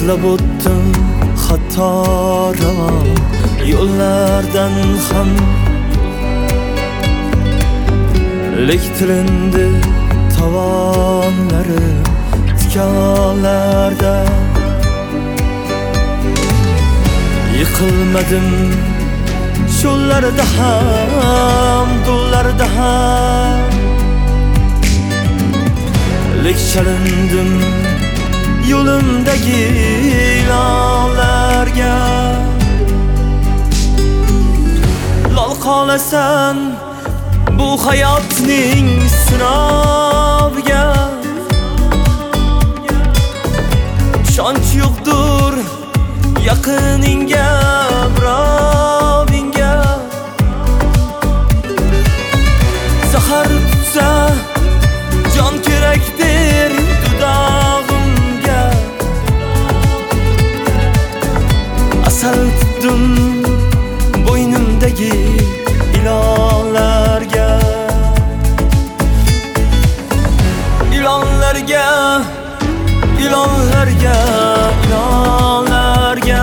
izlab o'tdim xatto yo'llardan ham, lektirindi tovonlari tikanlarda. Yıkılmadım şollarda ham, do'llarda ham, lek chalindim yo'limdagi ilanlarga. Lol qolasan bu hayotning sinoviga, ishonch yo'qdir yaqiningga, birovingga. Zahar tutsa jon kerakdir dudog'imga. Asal tutdim bo'ynimdagi ilonlarga. Ilonlarga, ilonlarga, ilonlarga.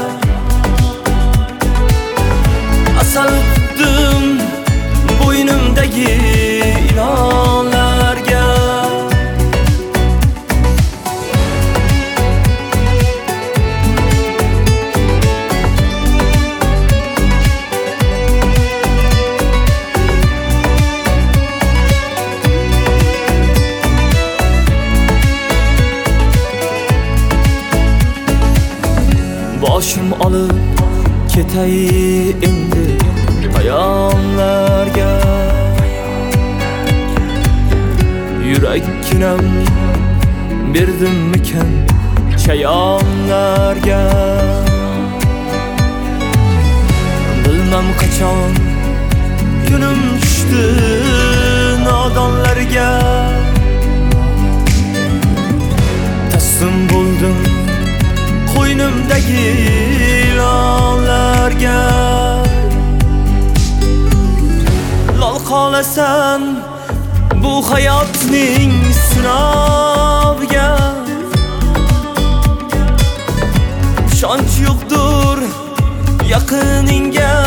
Asal tutdim bo'ynimdagi ilonlarga. Boshim olib ketay endi hayollarga. Yurakkinam berdimmikan chayonlarga. Bilmam qachon kunim tushdi nodonlarga. Taslim bo'ldim qo'ynimdagi ilonlarga. Lol qolasan bu hayotning sinoviga. Ishonch yo'qdir yaqiningga,